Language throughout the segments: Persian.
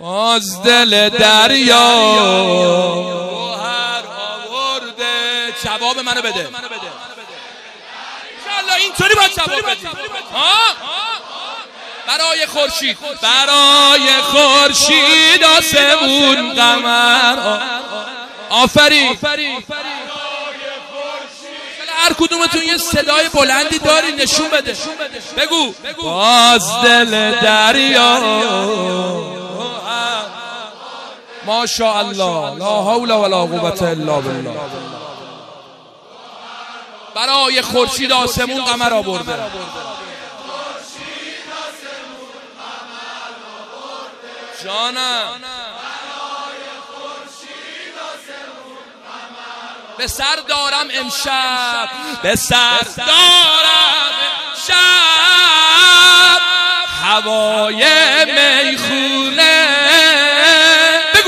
باز دل دریا گوهر آورده. جواب منو بده انشالله اینطوری باید جواب بدی. برای خورشید، برای خورشید آسمون قمر. آفرین. هر کدومتون یه صدای بلندی داری نشون بده. بگو باز دل دریا. ماشاءالله لا حول ولا قوة الا بالله. برای خورشید آسمون قمر آورده. جانم به سر دارم امشب، به سر دارم امشب هوای میخونه. بگو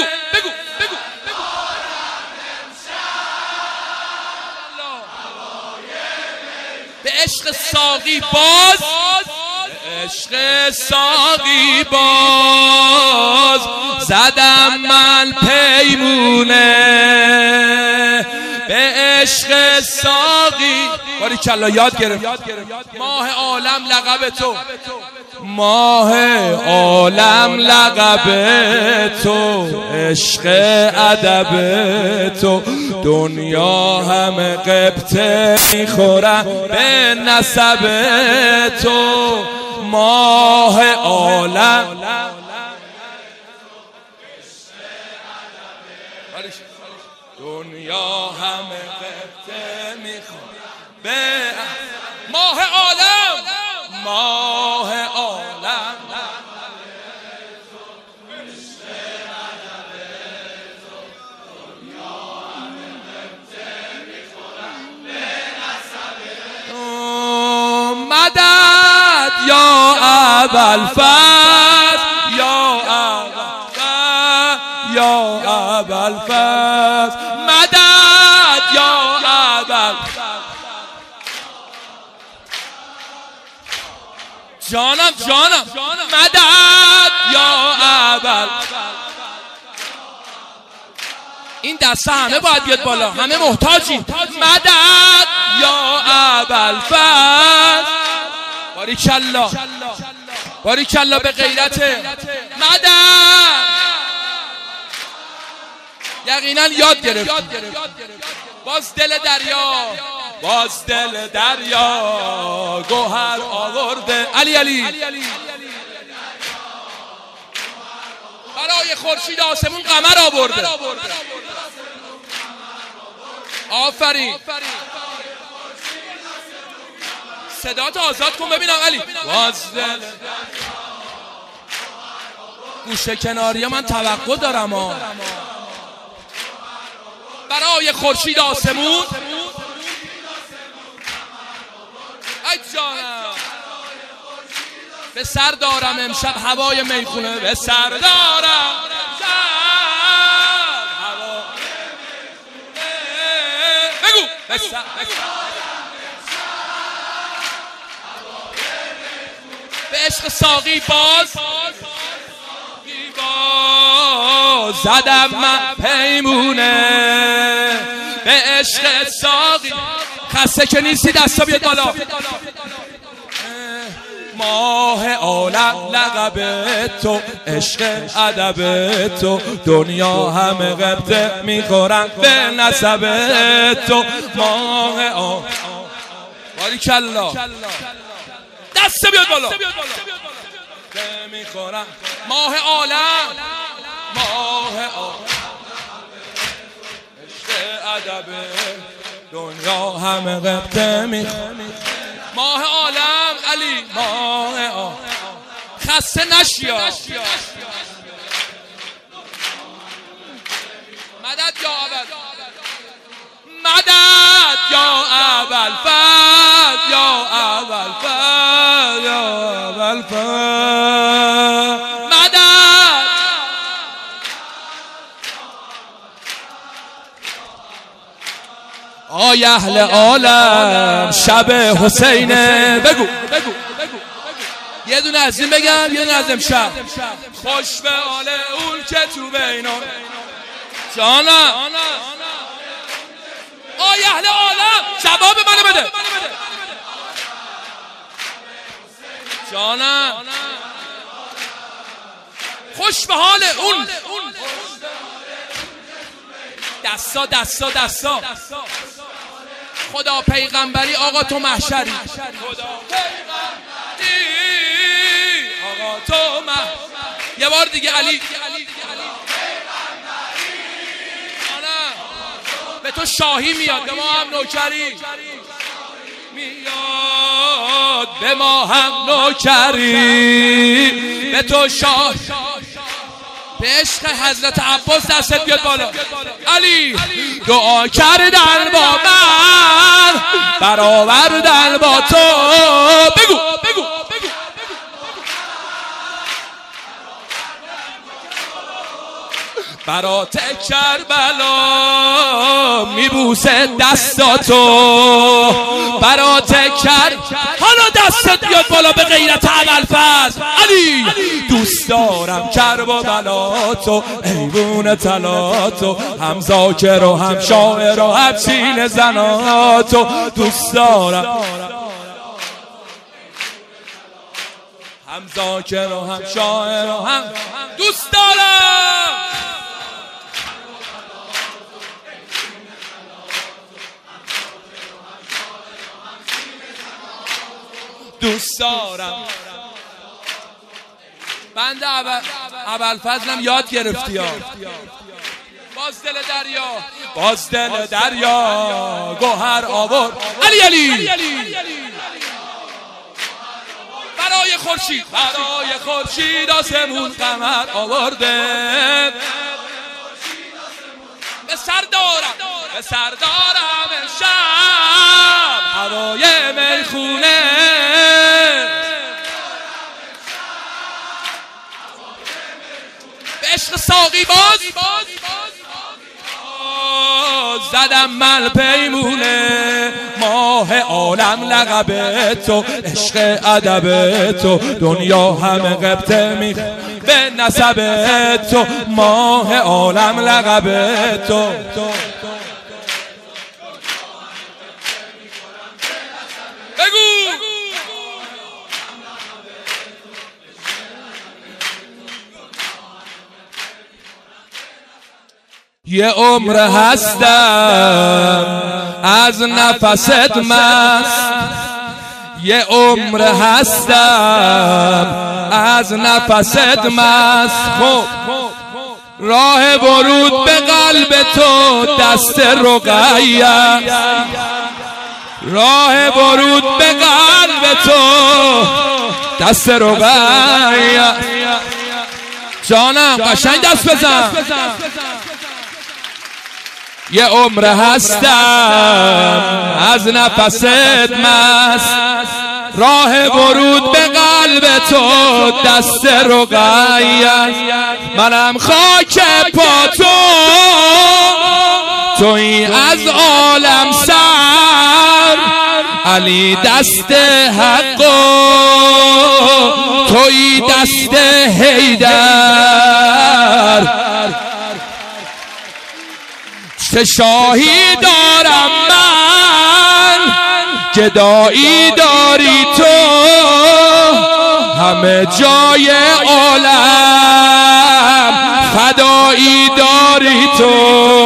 به عشق ساقی باز، عشق ساقی باز زدم من پیمونه. به عشق ساقی باریکلا یاد گرفت. ماه عالم لقب تو، ماه عالم لقب تو، عشق ادب تو. دنیا همه قبطه میخورن به نسب تو. ماه عالم دنیا همه قبطه میخورن به ماه عالم. ماه عالم مدد یا ابوالفضل، یا ابوالفضل، یا ابوالفضل. مدد یا ابوالفضل. جانم مدد یا ابوالفضل. این دسته همه باید بیاد بالا، همه محتاجی. مدد یا ابوالفضل. باریکلا باریکلا به غیرت. مدد یقینا یاد گرفت. باز دل دریا، باز دل دریا گوهر آورده. علی برای خورشید آسمون قمر آورده. آفرین. صدات آزاد کن ببینم علی. باز دل گوشه کناری من توقع دارم. برای خورشید آسمون. ای جانم به سر دارم امشب هوای میخونه. به سر دارم بگو به سر. به عشق ساقی باز زدم من پیمونه. به عشق ساقی. خسته که نیستی دستا بیاد بالا. ماه عالم لقب تو، عشق ادب تو. دنیا همه قبطه میخورن به نسب تو. ماه عالم باریکلا دستا بیاد بالا. میخورن ماه عالم، ماه عالم عشق ادب دنیا همه قبطه میخورن. ماه عالم علی، ماه عالم. خسته نشیا. مدد یا مدد یا ابوالفضل، یا ابوالفضل، یا ابوالفضل. مدد آی اهل عالم شب حسینه. بگو یه دونه از این بگم یه دونه از امشب. خوش به حال اون که تو بینان جانا آی اهل عالم جواب منو بده جانا. خوش به حال اون دستا دستا دستا خدا پیغمبری آقا تو محشری خدا پیغمبری آقا تو یه بار دیگه علی به تو شاهی میاد به ما هم نوکری میاد به ما هم نوکری به تو شاه به عشق حضرت عباس دستت بیاد بالا. علی دعا کردن با من برآوردن با تو بگو برات کربلا میبوسه دستاتو برات حالا دستت بیاد بالا به غیرت ابوالفضل. علی دوست دارم کربلاتو ایوون طلاتو هم ذاکر و هم شاعر و هم سینه زناتو دوست دارم هم ذاکر و هم شاعر و هم دوست دارم دوست دارم. بنده ابوالفضلم یاد گرفتی ها. باز دل دریا گوهر آورد علی برای خورشید آسمون قمر آورده به سر دارم امشب هوای میخونه به عشق ساقی باز زدم من پیمونه ماه عالم لقب تو عشق ادب تو دنیا همه قبطه می به نسب تو ماه عالم لقب تو بگو یه عمر هستم از نفست مست یه عمر هستم از نفست مست خب راه ورود به قلب تو دست رقیه راه ورود به قلب تو دست رقیه جانم قشنگ دست بزن یه عمر هستم از نفست مست راه ورود به قلب تو دست رقیه منم خاک پا تویی از عالم سر علی دست حق تویی دست حیدر چه شاهی دارم من گدایی داری تو همه جای عالم فدایی داری تو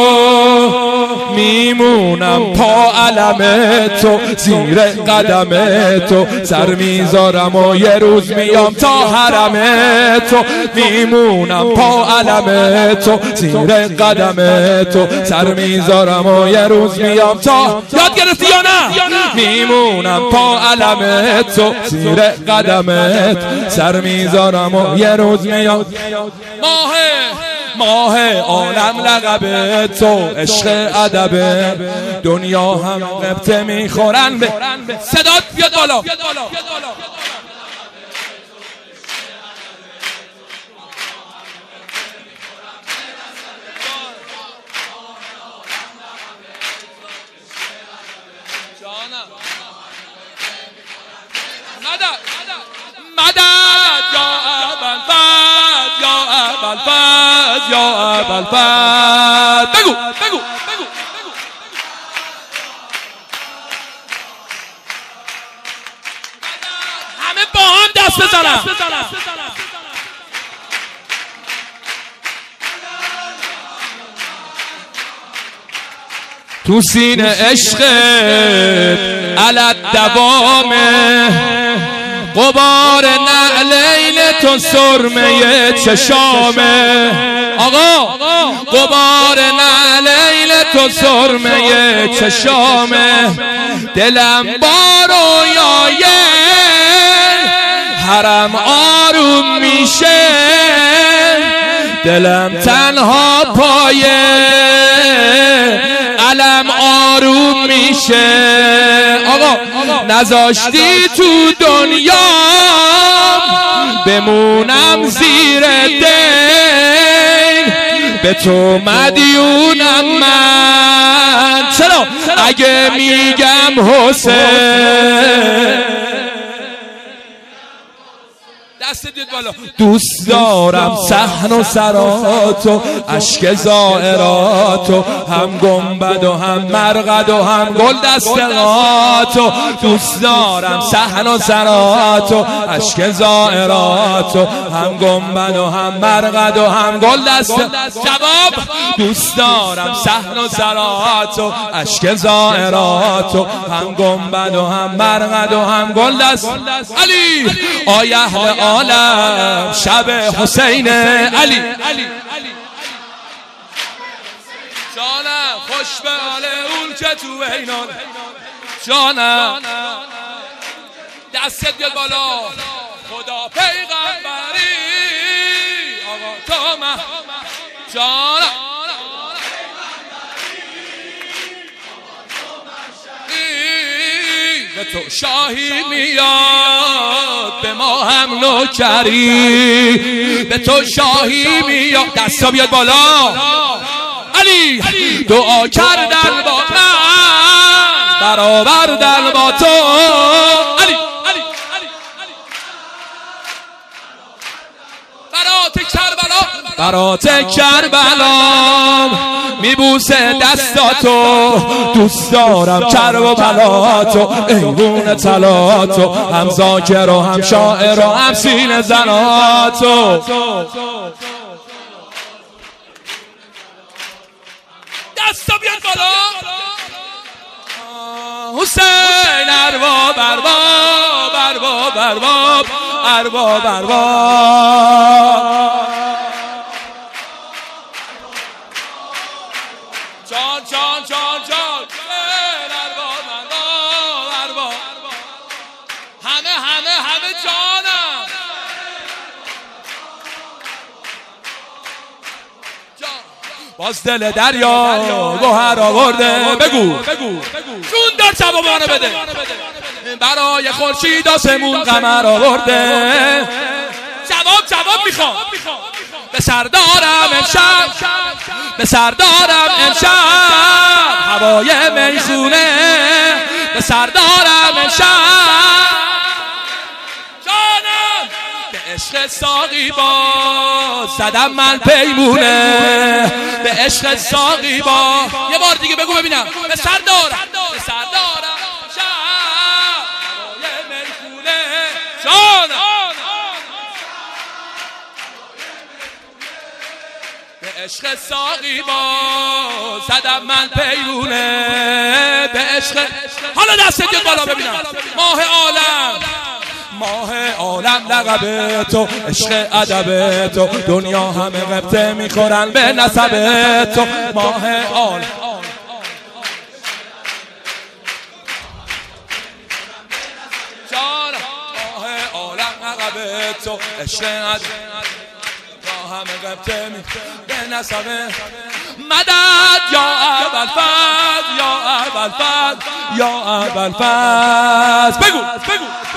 میمونم پا علم تو زیر قدم تو سر میذارم و یه روز میام تا حرم تو میمونم پا علم تو زیر قدم تو سر میذارم و یه روز میام تا یاد گرفتی یا نه میمونم پا علم تو زیر قدمت سر میذارم و یه روز میام ماه عالم لقب تو عشق ادب دنیا هم قبطه میخورن به صدات بیاد بالا مدد اول فضل. بگو بگو بگو. همه با هم دست بزنن. تو سینه عشقت علت دوامه، غبار نعلین تو سرمه چشامه. آقا غبار نعلین تو سرمه چشامه، دلم با رویای حرم آروم میشه، دلم تنها پایه علم آروم میشه. آقا نذاشتی تو دنیا بمونم زیر دین، به تو مدیونم من. چرا اگه میگم حسین دست دید بالا. دوست دارم صحن و سراتو، اشک زائراتو، هم گنبد و هم مرقد و هم گل دستقاتو. دوست دارم صحن و سراتو، اشک زائراتو، هم گنبد و هم مرقد و هم گل دست. جواب دوست دارم صحن و سراتو، اشک زائراتو، هم گنبد و هم مرقد و هم گل دست. علی آی اهل عالم شب حسین علی. جانم خوش به حال اون که تو بینان. جانم دستت بیاد بالا. خدا پیغمبری آقا تو من. جانم به تو شاهی میاد، به ما هم نوکری، به تو شاهی میاد. دستا بیاد بالا. علی دعا کردن با من، برآوردن با تو. علی برات کربلا میبوسه دستاتو. دوست دارم کرب و بلاتو، ایوون طلاتو، هم ذاکر و هم شاعر و هم سینه زناتو. دستا بیاد بالا. حسین ارباب ارباب ارباب ارباب ارباب ارباب. جان جان جان جان ارباب ارباب ارباب. همه جانم. باز دل دریا گوهر آورده. بگو جون دار جواب منو بده. برای خورشید آسمون قمر آورده. جواب میخوام. به سردارم امشب، به سردارم امشب هوای میخونه، به سردارم امشب. جانم به عشق ساقی باز زدم من پیمونه، به عشق ساقی باز. یه بار دیگه بگو ببینم. به سردارم امشب هوای میخونه. جانم به عشق ساقی باز زدم من پیرونه، به عشق. حالا دست دیگه بالا ببینم. ماه عالم لقب تو، عشق ادب تو، دنیا همه غبطه میخورن به نسب تو. ماه عالم جان، ماه عالم لقب تو، عشق ادب همه غبطه به نسبه. مدد یا ابوالفضل، یا ابوالفضل، یا ابوالفضل. بگو